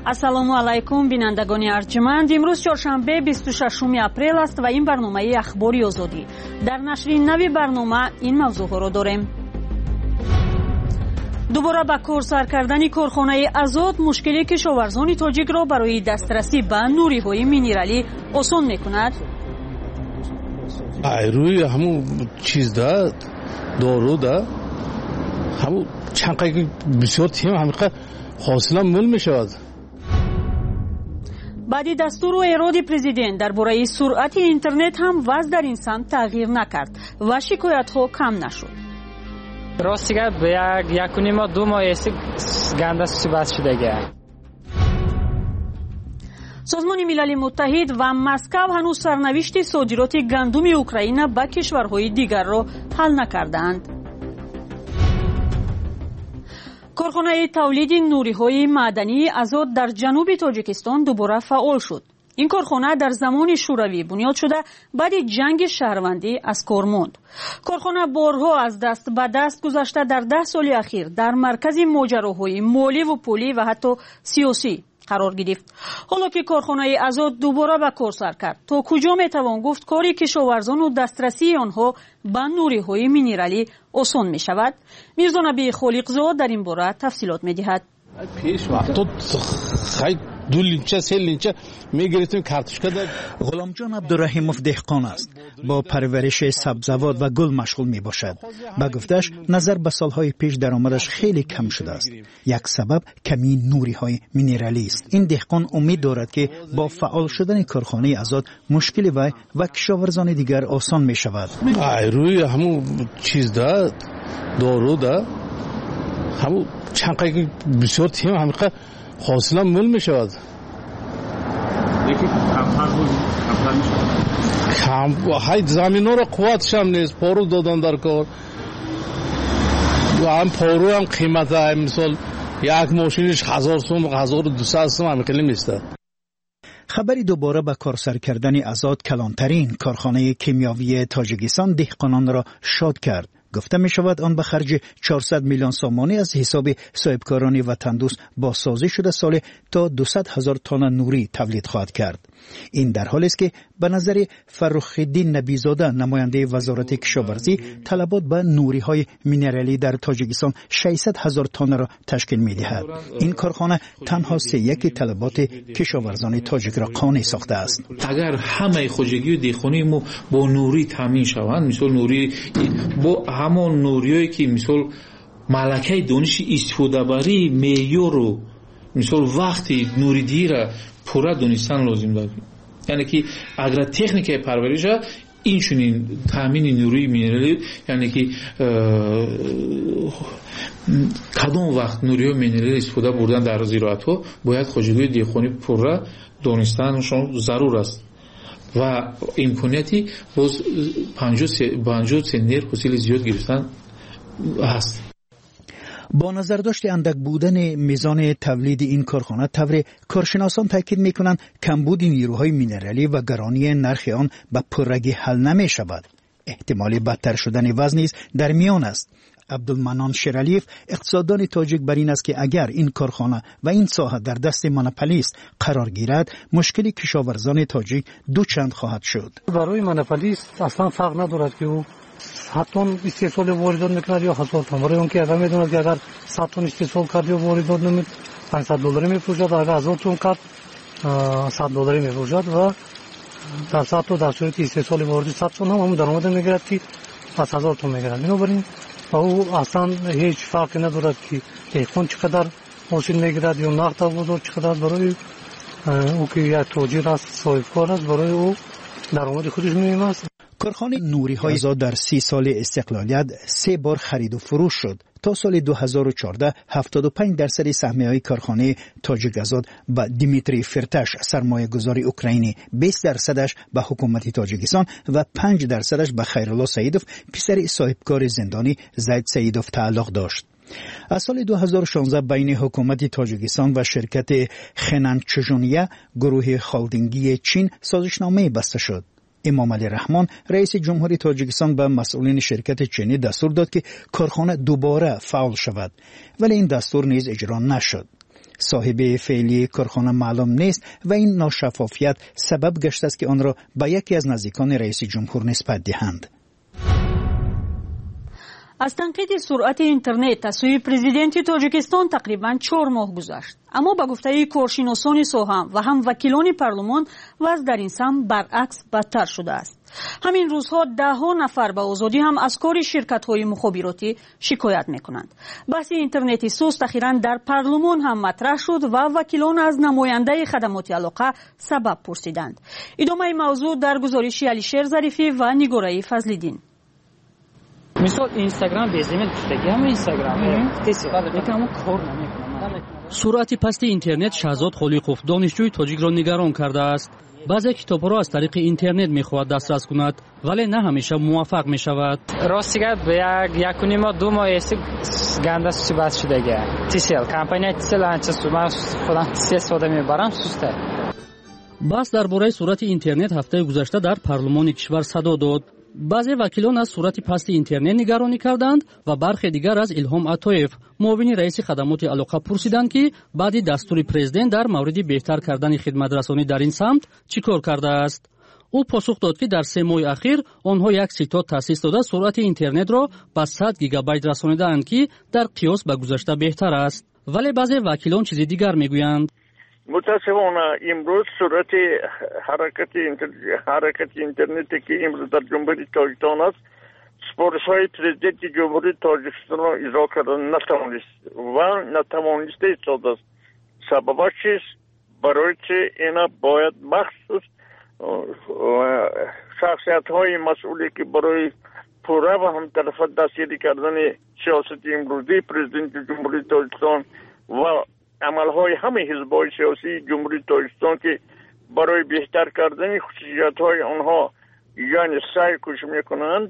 ассалому алайкум бинандагони арҷманд. имрӯз чоршанбе 26 апрел аст ва ин барномаи ахбори озодӣ. дар нашри нави барнома ин мавзӯъҳоро дорем. дубора ба кор сар кардани корхонаи азод мушкили кишоварзони тоҷикро барои дастрасӣ ба нуриҳои минералӣ осон мекунад. рӯи ҳамун чизда доруда ҳамун чанқаи бисёр тим ҳамиқа ҳосила мул мешавад. баъди дастуру эроди президент дар бораи суръати интернет ҳам ваз дар ин самт тағйир накард ва шикоятҳо кам нашуд. ростига 1.5-2 моҳ эси ганда субат шудага. созмони милали муттаҳид ва Москав ҳанӯз сарнавишти содироти гандуми Украина ба кишварҳои дигарро ҳал накардаанд. корхонаи тавлиди нуриҳои маъдании азод дар ҷануби Тоҷикистон дубора фаъол шуд. ин корхона дар замони шӯравӣ бунёд шуда баъди ҷанги шаҳрвандӣ аз кор монд. корхона борҳо аз даст ба даст гузашта дар 10 соли ахир дар маркази моҷароҳои моливу пулӣ ва ҳатто сиёсӣ қарор гирифт. ҳоло ки корхонаи азод дубора ба кор сар кард, то куҷо метавон гуфт кори кишоварзону дастрасии онҳо ба нуриҳои минералӣ осон мешавад? мирзо набии холиқзод дар ин бора тафсилот медиҳад. ғуломҷон абдураҳимов деҳқон аст. бо парвариши сабзавот ва гул машғул мебошад. ба гуфташ назар ба солҳои пеш даромадаш хеле кам шудааст. як сабаб камии нуриҳои минералист. ин деҳқон умид дорад ки бо фаъол шудани корхонаи азод мушкили вай ва кишоварзони дигар осон мешавад. рӯи ҳамун чизда доруда ҳамун чанқаи бисёр тим ҳамиқа ҳосила мул мешавад. заминҳоро қувватшам нест, пору додан дар кор. ҳам пору ҳам қимата, мисол як мошиниш 1000 сум 1200 сум ҳамихели меистад. خبری دوباره به کار سر کردن азод کلانترین کارخانه کیمیاوی تاجیکستان دهقانان را شاد کرد. گفته می شود آن به خرج 400 میلیون سامانی از حساب صاحبکاران وطندوست بازسازی شده سال تا 200,000 تن نوری تولید خواهد کرد. این در حالی است که به نظر فرخ‌الدین نبیزاده نماینده وزارت کشاورزی طلبات به نوری های مینرالی در تاجیکستان 600,000 تن را تشکیل می دهد. این کارخانه تنها 1/3 طلبات کشاورزان تاجیک را قانع ساخته است. اگر همه خوجگی دیخونی مو با نوری تامین شوند، مثلا نوری با همون نوریایی که مثلا ملکه دانش استفاده بری معیار مثلا وقتی نوری دیره پورا دونستان لازم دارد. یعنی که اگر تکنیک پرورش این چنین تامین نوری مینرالی، یعنی که کدام وقت نوری مینرالی استفاده بردن در زراعت ها باید خوجگی دیخونی پورا دونستانشون ضرور است و امکانیتی باز 50 سنیر حاصل زیاد گرفتن هست. با نظر داشت اندک بودن میزان تولید این کارخانه طور کارشناسان تاکید میکنند کمبود نیروهای مینرالی و گرانی نرخ آن به پررگی حل نمی شود. احتمال بدتر شدن وزن نیز در میان است. عبدالمنان شیرالیف اقتصاددان تاجیک بر این است که اگر این کارخانه و این ساحه در دست مونوپولیست قرار گیرد مشکلی کشاورزان تاجیک دوچند خواهد شد. برای مونوپولیست اصلا فرق ندارد که او 100 تن استحصال واردات میکند یا 1000 تن. برای اون که آدم میدوند که اگر 100 تن استحصال کرد یا واردات نمید $500 میفروشد، اگر 1000 تن کرد $100 میفروشد و در 100 تا در صورت استحصال واردات 100 تن هم درآمد میگیرد که 5000 تن میگیرد. بنابراین او اصلا هیچ فرقی ندارد که دیخون چقدر حاصل میگیرد یا نقد بازار چقدر. برای او که یک تاجر است، صاحبکار است، برای او درآمد خودش مهم است. کارخانه نوری های azod در 30 سال استقلالیت 3 بار خرید و فروش شد. تا سال 2014 75% سهمیه های کارخانه تاجیک azod به دیمیتری فرتاش سرمایه گذاری اوکراینی، 20% به حکومت تاجیکستان و 5% به خیرالله سیدوف پسر صاحبکار زندانی زید سیدوف تعلق داشت. از سال 2016 بین حکومت تاجیکستان و شرکت خنانچژونیه گروه خالدینگی چین سازشنامه بسته شد. امام علی رحمان رئیس جمهوری تاجیکستان به مسئولین شرکت چینی دستور داد که کارخانه دوباره فعال شود، ولی این دستور نیز اجرا نشد. صاحب فعلی کارخانه معلوم نیست و این ناشفافیت سبب گشته است که آن را به یکی از نزدیکان رئیس جمهور نسبت دهند. از تنقید سرعت اینترنت از سوی پرزیدنت تاجیکستان تقریباً 4 ماه گذشت، اما به گفته کارشناسان ساحه و هم وکیلان پارلمان وضع در این سمت برعکس بدتر شده است. همین روزها 10 نفر به آزادی هم از کار شرکت‌های مخابراتی شکایت می‌کنند. بحث اینترنتی سوست اخیراً در پارلمان هم مطرح شد و وکیلان از نماینده خدمات علاقه سبب پرسیدند. ادامه موضوع در گزارش علیشیر ظریفی و نگاره فضل‌الدین. مثال اینستاگرام بیزیمل پشتگی هم اینستاگرام یکم کار نمیکنه. سرعت پست اینترنت شهزاد خلیقوف دانشجوی تاجیک را نگران کرده است. بعضی کتاب‌ها را از طریق اینترنت می‌خواهد دسترس کند ولی نه همیشه موفق می‌شود. راستیگه به یک و نیم دو ماه است گنده صحبت شدگی. تیسل کمپانی تیسل انچه من خودم تیسل استفاده می‌برم سسته. بحث درباره سرعت اینترنت هفته گذشته در پارلمان کشور صدا داد. بعضی وکیلان از سرعت پست اینترنت نگرانی کردند و برخی دیگر از الهام عطایف معاون رئیس خدمات علاقه پرسیدند که بعد دستور پرزیدنت در مورد بهتر کردن خدمت رسانی در این سمت چیکار کرده است. او پاسخ داد که در 3 ماه اخیر آنها یک ستاد تأسیس داده سرعت اینترنت را به 100 گیگابایت رسانیدند که در قیاس به گذشته بهتر است. ولی بعضی وکیلان چیز دیگر میگویند. متاسفانه امروز سرعت حرکت اینترنتی که امروز در جمهوری تاجیکستان است سپارش‌های پرزیدنت جمهوری تاجیکستان را اجرا کردن نتوانسته شد است. سببش چیست؟ برای چه اینا باید مخصوص شخصیت‌های مسئولی که برای پوره و هم طرف دستگیری کردن سیاست امروزی پرزیدنت جمهوری تاجیکستان و عملهای همه حزب‌های سیاسی جمهوری تاجیکستان که برای بهتر کردن خصوصیت‌های آنها یعنی سعی کوشش می‌کنند.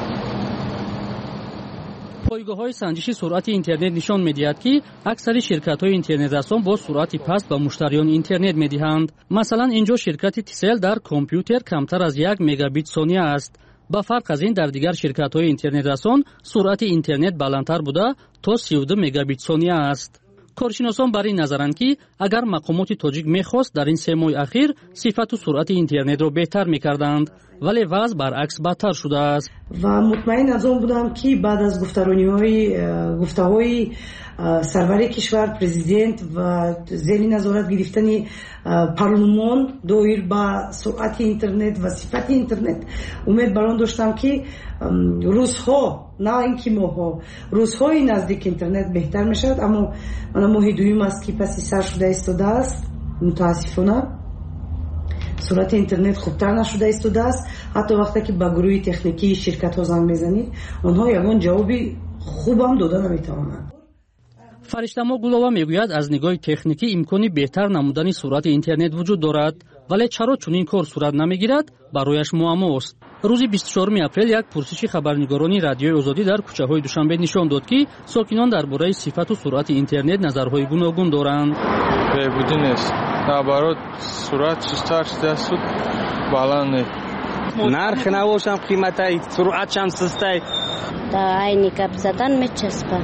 پایگاه‌های سنجش سرعت اینترنت نشان می‌دهد که اکثر شرکت‌های اینترنت رسان با سرعت پست به مشتریان اینترنت می‌دهند. مثلا اینجا شرکت تیسل در کامپیوتر کمتر از 1 مگابیت ثانیه است. با فرق از این در دیگر شرکت‌های اینترنت رسان سرعت اینترنت بلندتر بوده تا 32 مگابیت ثانیه است. کارشناسان بر این نظرند که اگر مقامات تاجیک می‌خواست در این 3 ماه اخیر صفت و سرعت اینترنت را بهتر می‌کردند ولی وضع برعکس بدتر شده است. و مطمئن از آن بودم که بعد از گفته‌های سرور کشور پرزیدنت و زیر نظارت گرفتن پارلمان دایر به سرعت اینترنت و صفت اینترنت امید بر آن داشتم که روزها نه اینکه ماها روزهای نزدیک اینترنت بهتر میشود، اما ماه دوم است که پس سر شده ایستاده است. متاسفانه سرعت اینترنت خوبتر نشده ایستاده است. حتی وقتی که به گروه تکنیکی شرکت ها زنگ میزنید آنها یگان جوابی خوبم داده نمیتوانند. فرشته‌ما گلووا میگوید از نگاه تکنیکی امکانی بهتر نمودن سرعت اینترنت وجود دارد ولی چرا چنین کار صورت نمیگیرد برایش معماست. روز 24 اپریل یک پرسش خبرنگارانی رادیوی آزادی در کوچه‌های دوشنبه نشان داد که ساکنان درباره صفت و سرعت اینترنت نظرهای گوناگون دارند. بهبودی نیست. نبرات سرعت چیزتر شده است بالانه. نرخ نباشم قیمتای سرعت هم سسته. در عین کپ زدن میچسبه.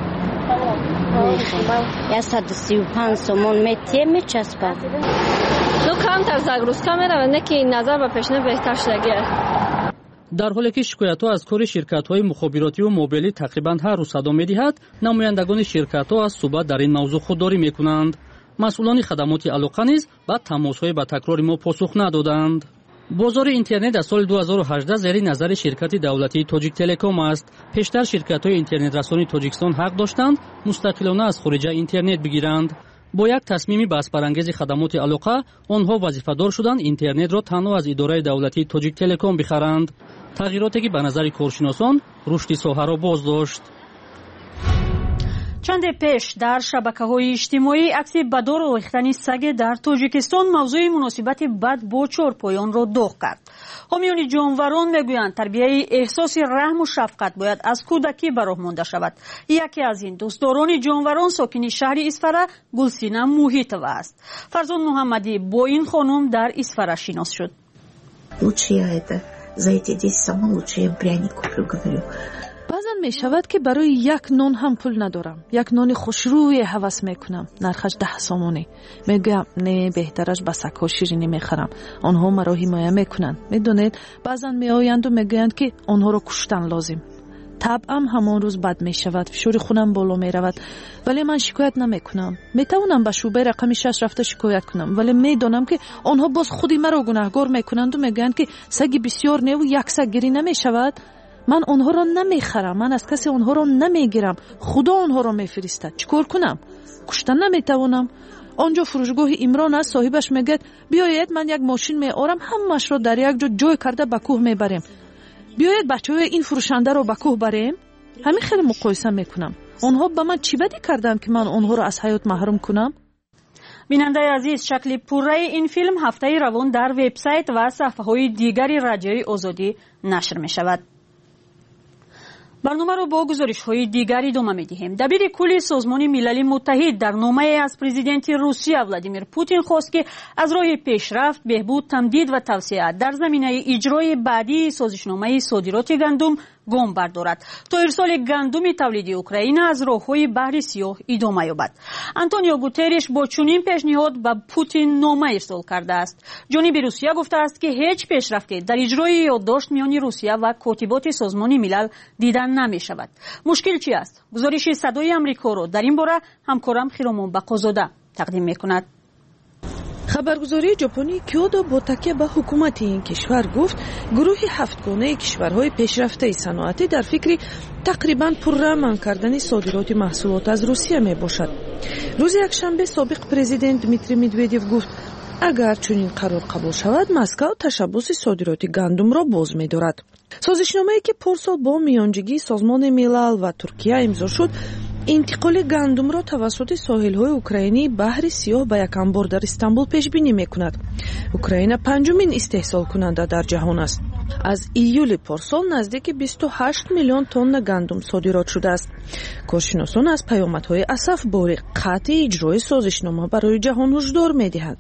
135 سومون میچسبه. دو کمتر زگروستا میره نه که این نظر به پیشنه بهتر شده. در حالی که شکایت‌ها از کار شرکت‌های مخابراتی و موبیلی تقریباً هر روز صدا می‌دهد، نمایندگان شرکت‌ها از صحبت در این موضوع خودداری می‌کنند. مسئولان خدمات علاقه نیز با تماس‌های با تکرار ما پاسخ ندادند. بازار اینترنت از سال 2018 زیر نظر شرکت دولتی تاجیک تلکام است. پیشتر شرکت‌های اینترنت رسانی تاجیکستان حق داشتند مستقلانه از خارج اینترنت بگیرند. با یک تصمیم بحث برانگیز خدمات علاقه آنها وظیفه‌دار شدند اینترنت را تنها از اداره دولتی تاجیک تلکام بخرند. تغییراتی که به نظر کارشناسان رشد ساحه را باز داشت. چند پیش در شبکه‌های اجتماعی عکس بدار ریختن سگ در تاجیکستان موضوع مناسبت بد با چهارپایان را داغ کرد. حامیان جانوران میگویند تربیت احساس رحم و شفقت باید از کودکی به راه مانده شود. یکی از این دوستداران جانوران ساکن شهر اسفره گلسینه موهیتووا است. فرزان محمدی با این خانم در اسفره شناس شد. За эти 10 самых лучше я пряник куплю, говорю. баъзан мешавад ки барои як нон ҳам пул надорам. Як нони хушрӯе ҳавас мекунам. Нархаш 10 сомонӣ. мегӯям не беҳтараш ба сагҳо ширинӣ мехарам. онҳо маро ҳимоя мекунанд. медонед баъзан меоянду мегӯянд ки онҳоро куштан лозим. табъам ҳамон рӯз бад мешавад. фишори хунам боло меравад. вале ман шикоят намекунам. метавонам ба шӯъбаи рақами 6 рафта шикоят кунам. вале медонам ки онҳо боз худи маро гунаҳгор мекунанду мегӯянд ки саги бисёр неву як саг гирӣ намешавад. ман онҳоро намехарам. ман аз касе онҳоро намегирам. худо онҳоро мефиристад. чӣ кор кунам? куштан наметавонам. онҷо фурӯшгоҳи имрон аст. соҳибаш мегӯяд биёед ман як мошин меорам, ҳамаашро дар як ҷо ҷой карда ба кӯҳ мебарем. биёед бачаҳои ин фурӯшандаро ба кӯҳ барем. ҳамин хеле муқоиса мекунам. онҳо ба ман чӣ бадӣ карданд ки ман онҳоро аз ҳаёт маҳрум кунам? бинандаи азиз, шакли пурраи ин филм ҳафтаи равон дар вебсайт ва сафҳаҳои дигари радиои озодӣ нашр мешавад. барномаро бо гузоришҳои дигар идома медиҳем. дабири кулли созмони милали муттаҳид дар номае аз президенти русия Владимир Путин хост ки аз роҳи пешрафт, беҳбуд, тамдид ва тавсеа дар заминаи иҷрои баъдии созишномаи содироти гандум гом бардорад то ирсоли гандуми тавлиди Украина аз роҳҳои баҳри сиёҳ идома ёбад. Антонио Гутерриш бо чунин пешниҳод ба Путин нома ирсол кардааст. ҷониби Русия гуфтааст ки ҳеҷ пешрафте дар иҷрои ёддошт миёни Русия ва котиботи созмони милал дида намешавад. мушкил чӣ аст? гузориши Садои Амрикоро дар ин бора ҳамкорам Хиромон Бақозода тақдим мекунад. хабаргузории ҷопонии Кёдо бо такя ба ҳукумати ин кишвар гуфт гурӯҳи ҳафтгонаи кишварҳои пешрафтаи саноатӣ дар фикри тақрибан пурра манъ кардани содироти маҳсулот аз Русия мебошад. рӯзи якшанбе собиқ президент Дмитрий Медведев гуфт агар чунин қарор қабул шавад, Москав ташаббуси содироти гандумро боз медорад. созишномае ки порсол бо миёнҷигии созмони милал ва Туркия имзо шуд, интиқоли гандумро тавассути соҳилҳои украинии баҳри сиёҳ ба яканбор дар Истанбул пешбинӣ мекунад. Украина панҷумин истеҳсолкунанда дар ҷаҳон аст. аз июли порсол наздики 28 миллион тонна гандум содирот шудааст. коршиносон аз паёмадҳои асаф бори қатъи иҷрои созишнома барои ҷаҳон ҳушдор медиҳад.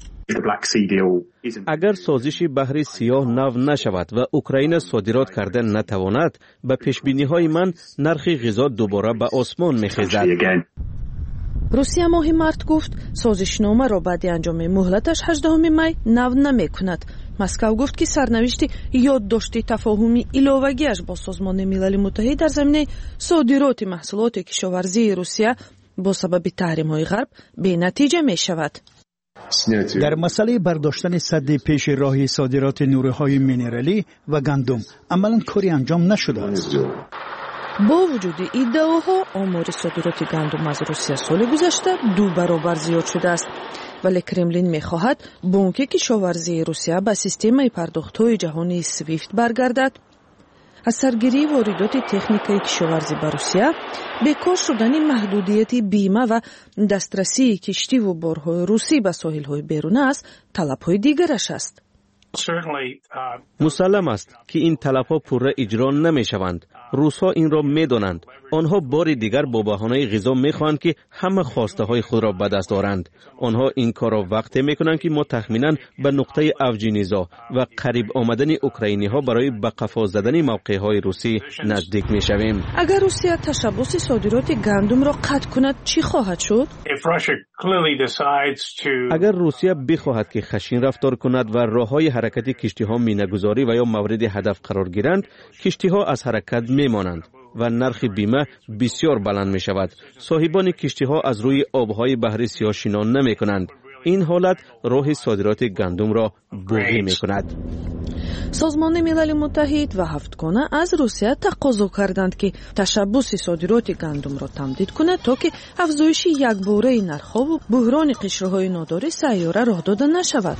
агар созиши баҳри сиёҳ нав нашавад ва Украина содирот карда натавонад, ба пешбиниҳои ман нархи ғизо дубора ба осмон мехезад. русия моҳи март гуфт созишномаро баъди анҷоми муҳлаташ 18 май нав намекунад. Москав гуфт ки сарнавишти ёддошти тафоҳуми иловагиаш бо созмони милали муттаҳид дар заминаи содироти маҳсулоти кишоварзии Русия бо сабаби таҳримҳои ғарб бенатиҷа мешавад. дар масъалаи бардоштани садди пеши роҳи содироти нуриҳои минералӣ ва гандум амалан кори анҷом нашудааст. бо вуҷуди иддаоҳо омори содироти гандум аз Русия соли гузашта 2 баробар зиёд шудааст. вале Кремлин мехоҳад бонки кишоварзии Русия ба системаи пардохтҳои ҷаҳонии SWIFT баргардад. аз саргирии воридоти техникаи кишоварзӣ ба Русия, бекор шудани маҳдудияти бима ва дастрасии киштиву борҳои русӣ ба соҳилҳои беруна аз талабҳои дигараш аст. мусаллам аст ки ин талабҳо пурра иҷро намешаванд. русҳо инро медонанд. онҳо бори дигар бо баҳонаи ғизо мехоҳанд ки ҳама хостаҳои худро ба даст оранд. онҳо ин корро вақте мекунанд ки мо тахминан ба нуқтаи авҷи низо ва қариб омадани украиниҳо барои ба қафо задани мавқеъҳои русӣ наздик мешавем. агар Русия ташаббуси содироти гандумро қатъ кунад, чӣ хоҳад шуд? агар Русия бихоҳад ки хашин рафтор кунад ва роҳҳои ҳаракати киштиҳо минагузорӣ ва ё мавриди ҳадаф қарор гиранд, киштиҳо аз ҳаракат мемонанд ва нархи бима бисёр баланд мешавад. соҳибони киштиҳо аз рӯи обҳои баҳри сиёҳ шино намекунанд. ин ҳолат роҳи содироти гандумро буғӣ мекунад. созмони милали муттаҳид ва ҳафтгона аз Русия тақозо карданд ки ташаббуси содироти гандумро тамдид кунад то ки афзоиши якбораи нархҳову буҳрони қишрҳои нодори сайёра роҳ дода нашавад.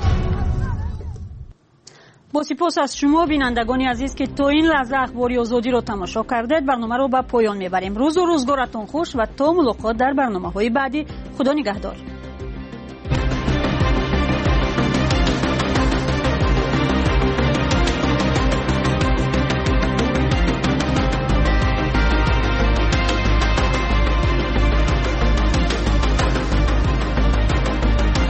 бо сипос аз шумо бинандагони азиз ки то ин лаҳза ахбори озодиро тамошо кардед, барномаро ба поён мебарем. рӯзу рӯзгоратон хуш ва то мулоқот дар барномаҳои баъдӣ. худо нигаҳдор.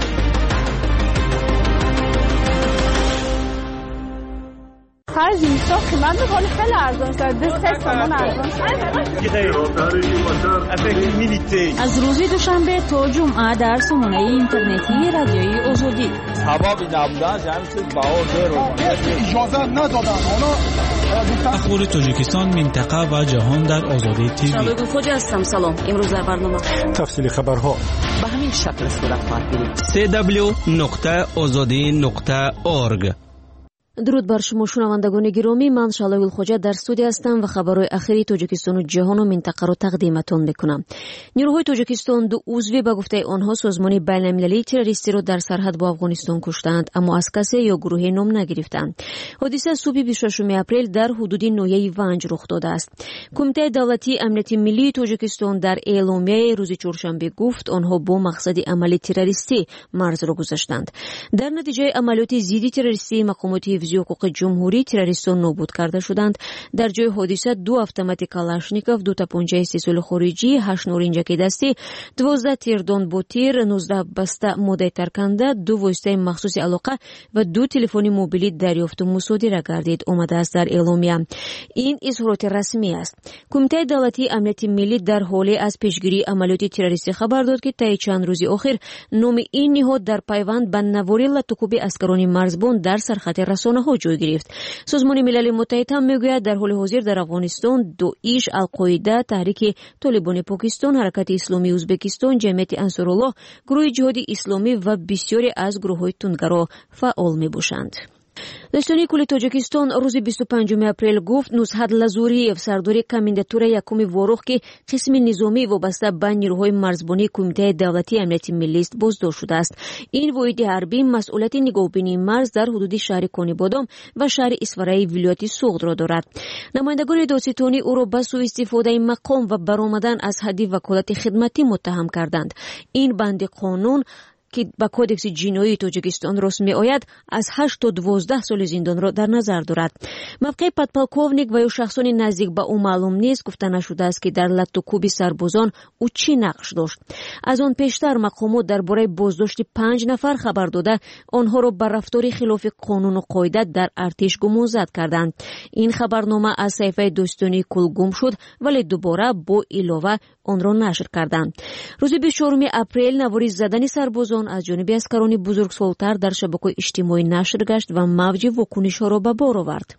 هر اینجا قیمت خیلی خیلی ارزان شده 3 تومان ارزان شده. از روز دوشنبه تا جمعه در سامانه اینترنتی رادیوی آزادی اجازه ندادن. اخبار تاجیکستان، منطقه و جهان در آزادی تیوی. شبگون خوجه هستم. سلام. امروز در برنامه تفصیل خبرها به همین شکل صورت خواهد گرفت. www.azadi.org. درود بر شما شنوندگان گرامی، من شالایل خوجه در استودیو هستم و خبرهای اخیری تاجیکستان و جهان و منطقه را تقدیمتان میکنم. نیروهای تاجیکستان 2 عضو به گفته آنها سازمان بین‌المللی تروریستی را در سرحد با افغانستان کشتند، اما از کسی یا گروهی نام نگرفتند. حادثه صبح 26 اپریل در حدود ناحیه ونج رخ داده است. کمیته دولتی امنیت ملی تاجیکستان در اعلامیه روز چهارشنبه گفت آنها با مقصد عمل تروریستی مرز را گذاشتند. در نتیجه عملیات ضد تروریستی مقامات حقوق جمهوری تروریستان نابود کرده شدند. در جای حادثه 2 اتومات کلاشنیکوف، 2 تپانچه سیسول خارجی، 8 نورینجک دستی، 12 تیردون با تیر، 19 بسته ماده ترکنده، 2 واسطه مخصوص علاقه و 2 تلفن موبیلی دریافت و مصادره گردید آمده است. در اعلامیه این اظهارات رسمی است. کمیته دولتی امنیت ملی در حال از پیشگیری عملیات تروریستی خبر داد که طی چند روز اخیر نام این نهاد در پیوند به نواری لطکوب اسکران مرزبان در سرخط رسانه ها جای گرفت. سازمان ملل متحد هم میگوید در حال حاضر در افغانستان داعش، القاعده، تحریک طالبان پاکستان، حرکت اسلامی ازبکستان، جمعیت انصارالله، گروه جهاد اسلامی و بسیاری از گروه‌های تندگرا فعال میباشند. دستانی کل تاجیکستان روز 25 اپریل گفت نصحت لازوریف سردار کمانداتور یکم واروخ که قسم نظامی وابسته به نیروهای مرزبانی کمیته دولتی امنیت ملی است بازداشت شده است. این واحد حربی مسئولیت نگهبانی مرز در حدود شهر کانیبادام و شهر اسفرای ولایت سوغد را دارد. نمایندگان دادستانی او را به سوء استفاده مقام و برآمدن از حد وکالت خدمتی متهم کردند. این بند قانون که با کودکس جنایی تاجیکستان رسمی آید از 8 تا 12 سال زندان را در نظر دارد. موقع پادپالکوونیک و یا شخصان نزدیک به او معلوم نیست. گفته نشده است که در لطوکوب سربازان او چی نقش داشت. از آن پیشتر مقامات درباره بازداشت 5 نفر خبر داده آنها را بر رفتار خلاف قانون و قاعده در ارتش گمانزد کردند. این خبرنامه از صحیفه داستانی کل گم شد ولی دوباره با علاوه آن را نشر کردند. روز 24 اپریل نواری زدن سربازان از جانب اسکران بزرگسال‌تر در شبکه‌های اجتماعی نشر گشت و موج واکنش‌ها را به بار آورد.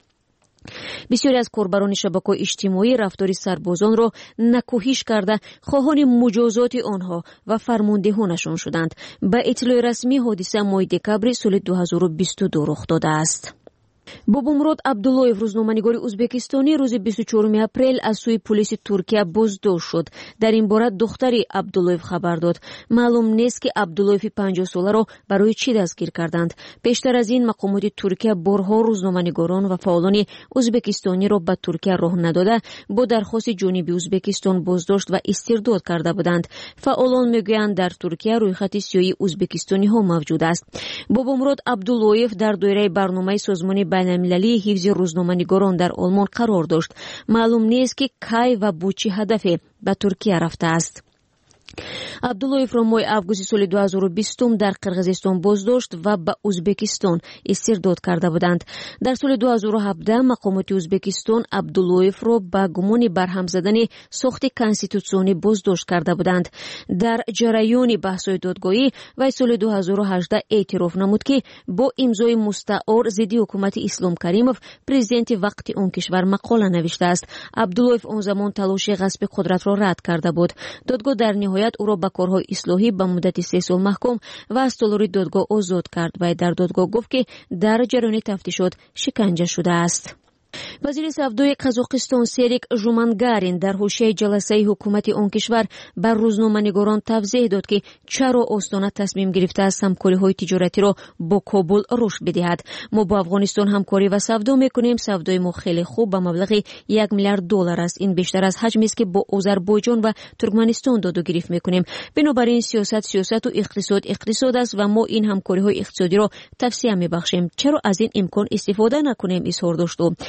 بسیاری از کاربران شبکه‌های اجتماعی رفتار سربازان را نکوهش کرده خواهان مجازات آنها و فرماندهانشان شدند. به اطلاع رسمی حادثه ماه دکبر سال 2022 رخ داده است. بابامرود عبداللویف روزنامه‌نگار ازبکستانی روز 24 اپریل از سوی پلیس ترکیه بازداشت شد. در این باره دختری عبداللویف خبر داد. معلوم نیست که عبداللویف 50 ساله را برای چی دستگیر کردند. پیشتر از این مقامات ترکیه بارها روزنامه‌نگاران و فعالان ازبکستانی را به ترکیه راه نداده با درخواست جانب ازبکستان بازداشت و استرداد کرده بودند. فعالان میگویند در ترکیه رویخط سیاسی ازبکستانی ها موجود است. بابامرود عبداللویف در دایره برنامه سازمان بین‌المللی حفظ روزنامه‌نگاران در آلمان قرار داشت. معلوم نیست که کی و با چه هدفی به ترکیه رفته است. عبداللویف را ماه آگوست سال 2020 در قرقیزستان بازداشت و به ازبکستان استرداد کرده بودند. در سال 2017 مقامات ازبکستان عبداللویف را به گمان برهم زدن ساخت کنستیتوسیونی بازداشت کرده بودند. در جریان بحث‌های دادگاهی و سال 2018 اعتراف نمود که با امضای مستعار ضد حکومت اسلام کریموف پرزیدنت وقتی آن کشور مقاله نوشته است. عبداللویف آن زمان تلاش غصب قدرت را رد کرده بود. دادگاه در نهایت او را به کارهای اصلاحی به مدت 3 سال محکوم و از تالار دادگاه آزاد کرد و در دادگاه گفت که در جریان تفتیشات شکنجه شده است. وزیر سودای قزاقستان سریک ژومانگارین در حوشه‌ی جلسه حکومت آن کشور بر روزنامه‌نگاران توضیح داد که چرا آستانه تصمیم گرفته است همکاری‌های تجارتی را با کابل رشد بدهد. ما با افغانستان همکاری و سودا می‌کنیم. سودای ما خیلی خوب به مبلغ $1 میلیارد است. این بیشتر از حجمی است که با آذربایجان و ترکمنستان داد و گرفت می‌کنیم. بنابراین سیاست و اقتصاد است و ما این همکاری‌های اقتصادی را توسعه می‌بخشیم. چرا از این امکان استفاده نکنیم؟ اظهار داشت. با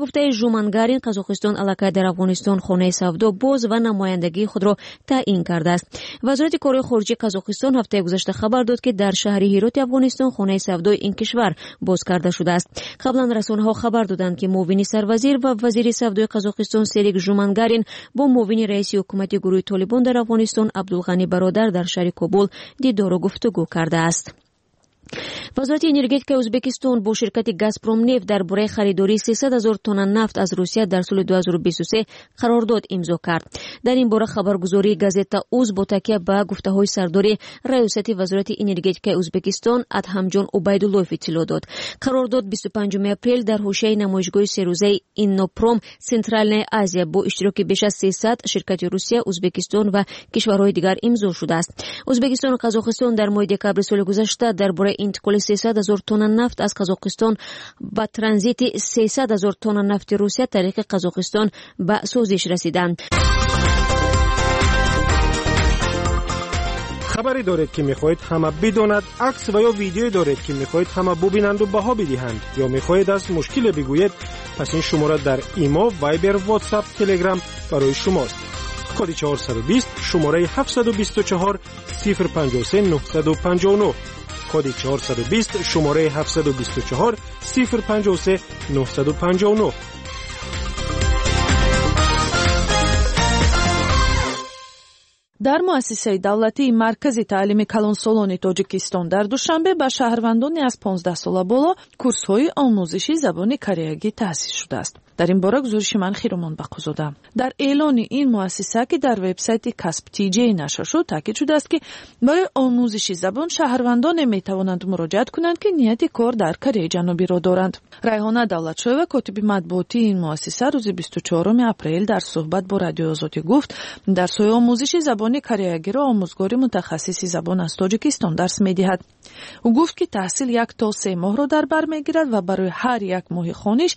گفته ژومانگارین قزاقستان الکی در افغانستان خانه سودا باز و نمایندگی خود را تعیین کرده است. وزارت کار خارجه قزاقستان هفته گذشته خبر داد که در شهر هیرات افغانستان خانه سودا این کشور باز کرده شده است. قبلا رسانه‌ها خبر دادند که معاون سروزیر و وزیر سودای قزاقستان سریک ژومانگارین با معاون رئیس حکومت گروه طالبان در افغانستان عبدالغنی برادر در شهر کابل دیدار و گفتگو کرده است. وزارت انرژی ازبکستان با شرکت گازپروم نفت درباره خریداری 300,000 تن نفت از روسیه در سال 2023 قرارداد امضا کرد. در این باره خبرگزاری گازتا اوز با تکیه به گفته‌های سردار ریاست وزارت انرژی ازبکستان ادهمجان عبیدالله اطلاع داد. قرارداد 25 اپریل در حوزه نمایشگاه سه روزه اینوپروم سنترال آسیا با اشتراک بیش از 300 شرکت روسیه، ازبکستان و کشورهای دیگر امضا شده است. ازبکستان و قزاقستان در ماه دکمبر سال گذشته درباره انتقال 300,000 تن نفت از قزاقستان با ترانزیت 300,000 تن نفت روسیه طریق قزاقستان به سازش رسیدند. خبری دارید که میخواهید همه بداند، عکس و یا ویدیویی دارید که میخواهید همه ببینند و بها بدهند، یا میخواهید از مشکل بگویید، پس این شماره در ایما، وایبر، واتساپ، تلگرام برای شماست. کد 420 شماره 724 053 959 کد 420 شماره 724 053 959. در مؤسسه دولتی مرکز تعلیم کلان سولان تاجیکستان در دوشنبه به شهروندان از 15 ساله بالا کورس‌های آموزشی زبان کره تأسیس شده است. در این باره گزارش من خیرمان بقوزاده. در اعلان این مؤسسه که در وبسایت کسب تیجی نشر شد تاکید شده است که برای آموزش زبان شهروندان میتوانند مراجعت کنند که نیت کار در کره جنوبی را دارند. ریحانه دولتشوی و کاتب مطبوعاتی این مؤسسه روز 24 اپریل در صحبت با رادیو آزادی گفت در سوی آموزش زبان کره را آموزگار متخصص زبان از تاجیکستان درس می‌دهد. او گفت که تحصیل 1 تا 3 ماه را در بر می‌گیرد و برای هر یک ماه خوانش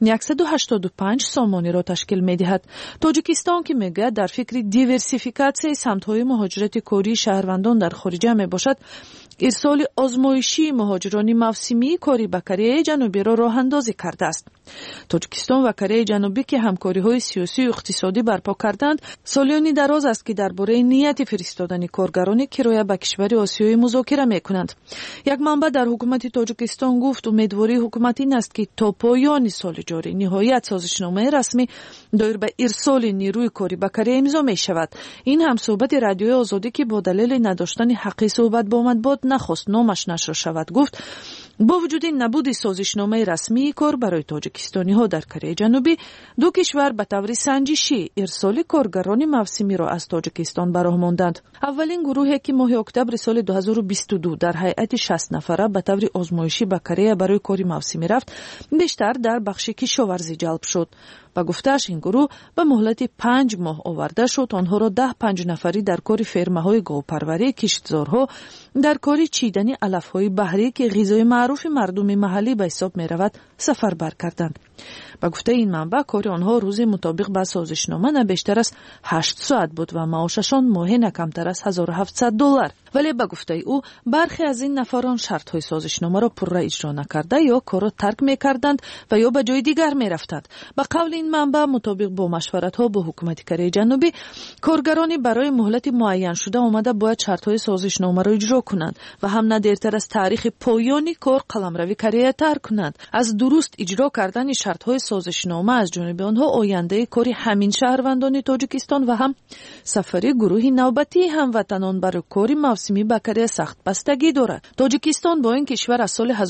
185 سامانی را تشکیل می‌دهد. تاجیکستان که میگه در فکر دیورسیفیکاسیون سمت‌های مهاجرت کاری شهروندان در خارج میباشد، ارسال آزمایشی مهاجران موسمی کاری به کره جنوبی را راه اندازی کرده است. تاجیکستان و کره جنوبی که همکاری‌های سیاسی و اقتصادی برپا کردند، سالیانی دراز است که درباره نیت فرستادن کارگران کرایه به کشور آسیایی مذاکره می‌کنند. یک منبع در حکومت تاجیکستان گفت امیدواری حکومت این است که تا پایان سال جاری نهایت سازشنامه رسمی دایر به ارسال نیروی کاری به کره امضا می‌شود. این هم صحبت رادیو آزادی که با دلیل نداشتن حق صحبت با مطبوعات نخواست نامش نشر شود گفت با وجود نبود سازشنامه رسمی کار برای تاجیکستانی ها در کره جنوبی، دو کشور به طور سنجشی ارسال کارگران موسمی را از تاجیکستان براه ماندند. اولین گروهی که ماه اکتبر سال 2022 در هیئت 60 نفره به طور آزمایشی به کره برای کار موسمی رفت، بیشتر در بخش کشاورزی جلب شد. با گفته‌اش این گروه به مهلت 5 ماه آورده شد آنها را 10-5 نفری در کار فرمه‌های گاوپروری، کشتزارها در کار چیدن علف‌های بحری که غذای معروف مردم محلی به حساب می‌رود سفربر کردند. با گفته این منبع کار آنها روزی مطابق با سازشنامه نه بیشتر از 8 ساعت بود و معاششان ماهی نه کمتر از $1,700. ولی با گفته او برخی از این نفران شرط‌های سازشنامه را پورا اجرا نکرده یا کار را ترک می‌کردند و یا به جای دیگر می‌رفتند. با قول این منبع مطابق با مشورت‌ها با حکومت کره جنوبی، کارگرانی برای مهلت معین شده آمده باید شرط‌های سازشنامه را اجرا کنند و هم نه دیرتر از تاریخ پایانی کار قلمروی کره ترک کنند. از درست اجرا کردن شرط‌های سازشنامه از جانب آنها آینده کاری همین شهروندان تاجیکستان و هم سفری گروهی نوبتی هموطنان برای کاری موسمی به کره سخت بستگی دارد. تاجیکستان با این کشور از سال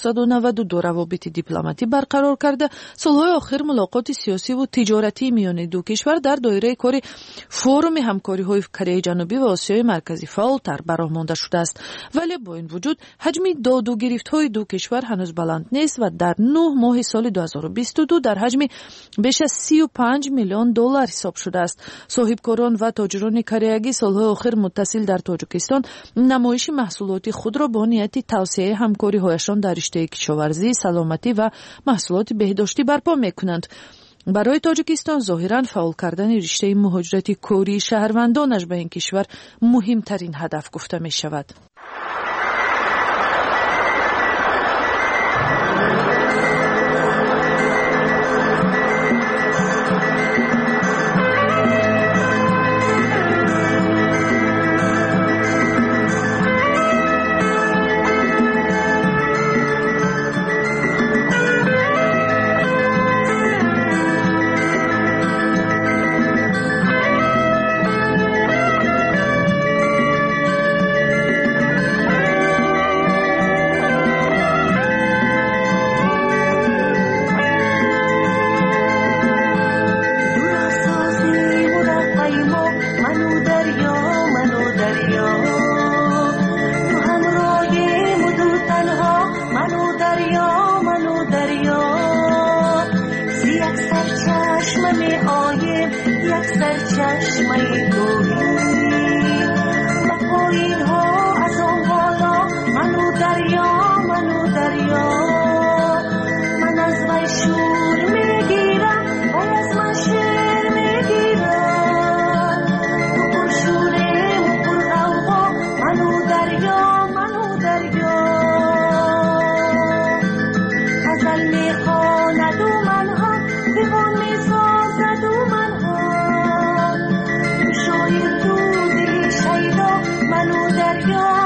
1992 روابط دیپلماتی برقرار کرده. سالهای آخر ملاقات سیاسی و تجارتی میان دو کشور در دایره کاری فورم همکاری‌های کره جنوبی و آسیای مرکزی فعال‌تر برآمده مانده شده است. ولی با این وجود حجم داد و گرفت‌های دو کشور هنوز بلند نیست و در 9 ماه سال 2022 در حجم بیش از $35 میلیون حساب شده است. صاحبکاران و تاجران کره‌ای سالهای آخر متصل در تاجیکستان نمایش محصولات خود را با نیت توسعه همکاری‌هایشان در رشته کشاورزی، سلامتی و محصولات بهداشتی برپا می‌کنند. برای تاجیکستان ظاهراً فعال کردن رشته مهاجرت کاری شهروندانش به این کشور مهمترین هدف گفته می شود. چشم می آیم یک سرچشمه گوهی و پایین ها از آن بالا منو دریا من از وی شور میگیرم و از من شعر میگیرم تو پر شورم پر غوغا منو دریا غزل میخواند و منها دیوان میسازد و منها تو شایر تو دلی شیدا منو دریا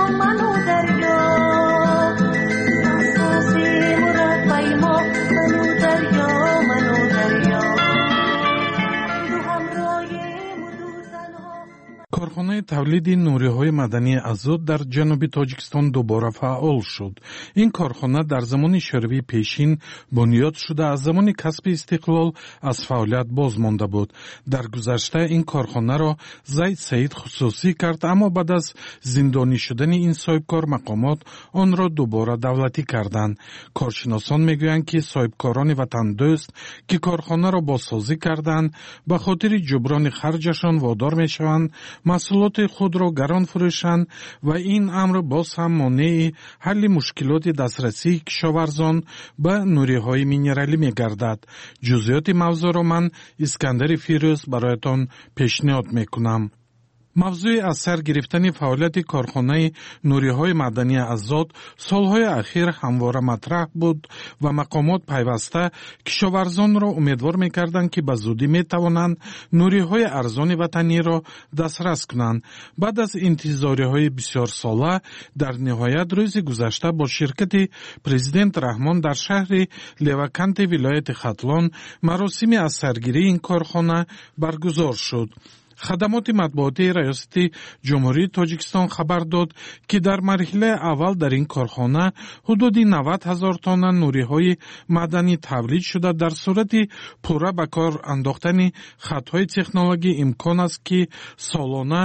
корхонаи тавлиди нуриҳои мадании азот дар ҷануби тоҷикистон дубора фаъол шуд. Ин корхона дар замони шӯравии пешин бунёд шуда аз замони касби истиқлол аз фаъолият боз монда буд. Дар гузашта ин корхонаро Заид Саид хусусӣ кард, аммо баъд аз зиндонӣ шудани ин соҳибкор мақомот онро дубора давлатӣ карданд. Коршиносон мегӯянд, ки соҳибкорони ватандӯст, ки корхонаро бозсозӣ карданд, ба хотири ҷуброни харҷашон водор мешаванд маҳсулоти худро гарон фурӯшанд ва ин амр боз ҳам монеи ҳалли мушкилоти дастрасии кишоварзон ба нуриҳои минералӣ мегардад. ҷузъиёти мавзӯъро ман Искандари Фирӯз бароятон пешниҳод мекунам. мавзӯи аз сар гирифтани фаъолияти корхонаи нуриҳои мадании азот солҳои ахир ҳамвора матраҳ буд ва мақомот пайваста кишоварзонро умедвор мекарданд, ки ба зудӣ метавонанд нуриҳои арзони ватаниро дастрас кунанд. баъд аз интизориҳои бисёрсола дар ниҳоят рӯзи гузашта бо ширкати президент Раҳмон дар шаҳри Леваканти вилояти Хатлон маросими аз саргирии ин корхона баргузор шуд. хадамоти матбуотии раёсати ҷумҳурии Тоҷикистон хабар дод, ки дар марҳилаи аввал дар ин корхона ҳудуди 90 000 тонна нуриҳои маданӣ тавлид шуда, дар сурати пурра ба кор андохтани хатҳои технологӣ имкон аст, ки солона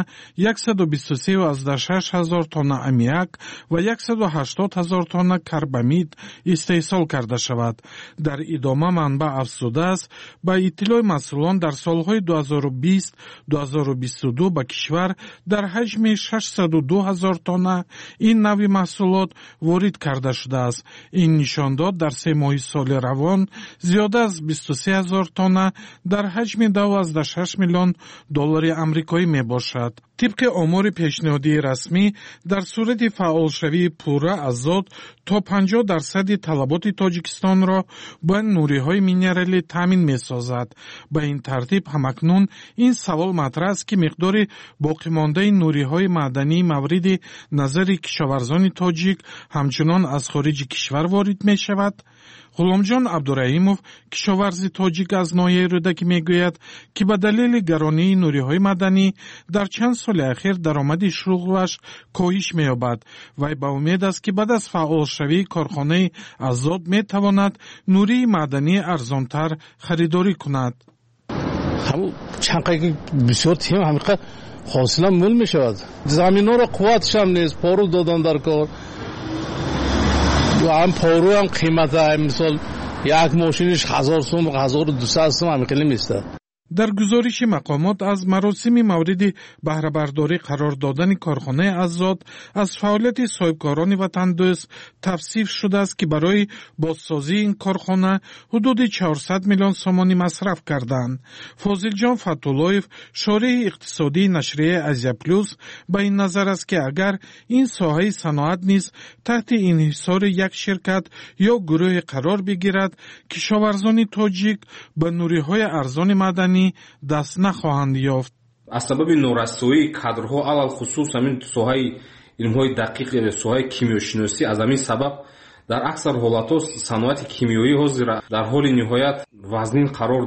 123,6 000 тонна аммиак ва 180 000 тонна карбамид истеҳсол карда шавад. дар идома манбаъ афзудааст, ба иттилои масъулон дар солҳои 2020-2022 ба кишвар дар ҳаҷми 602 000 тонна ин навъи маҳсулот ворид карда шудааст. ин нишондод дар 3 моҳи соли равон зиёда аз 23 000 тонна дар ҳаҷми $12.6 миллион амрикоӣ мебошад. طبق آمار پیشنهادی رسمی در صورت فعالشوی پوره азот تا 50% طلبات تاجیکستان را با نوری‌های مینرالی تامین می‌سازد. به این ترتیب همکنون این سوال مطرح است که مقدار باقی مانده نوری‌های معدنی مورد نظر کشاورزان تاجیک همچنان از خارج کشور وارد می‌شود. غلامجان عبدالرحیمов کشاورز تاجیک از ناحیه رودکی میگوید که به دلیل گرانی نوری‌های معدنی در چند سال اخیر درآمد شغلش کاهش می‌یابد و به امید است که بعد از فعال شوی کارخانه азот میتواند نوری معدنی ارزانتر خریداری کند. همون چند قیقی بسیار تیم همینقدر حاصل مول میشود. زمین ها را قوتش هم نیست، پارو دادن در کار و هم پارو هم قیمت هم مثال یک ماشینش 1000 سوم 1200 سوم همینقدر میسته. در گزارش مقامات از مراسم مورد بهره برداری قرار دادن کارخانه азот از فعالیت صاحبکاران وطندوست توصیف شده است که برای بازسازی این کارخانه حدود 400 میلیون سومانی مصرف کردند. فاضل جان فتولایف شارح اقتصادی نشریه آزیا پلوس به این نظر است که اگر این ساحه صنعت نیز تحت انحصار یک شرکت یا گروه قرار بگیرد، کشاورزان تاجیک به نوری‌های ارزان معدنی دست نخواهند یافت. از سبب نورسایی کادرها علل خصوص همین ساحه علم‌های دقیق ساحه کیمیاشناسی از همین سبب در اکثر حالات صنعت کیمیایی حاضر در حال نهایت وزنین قرار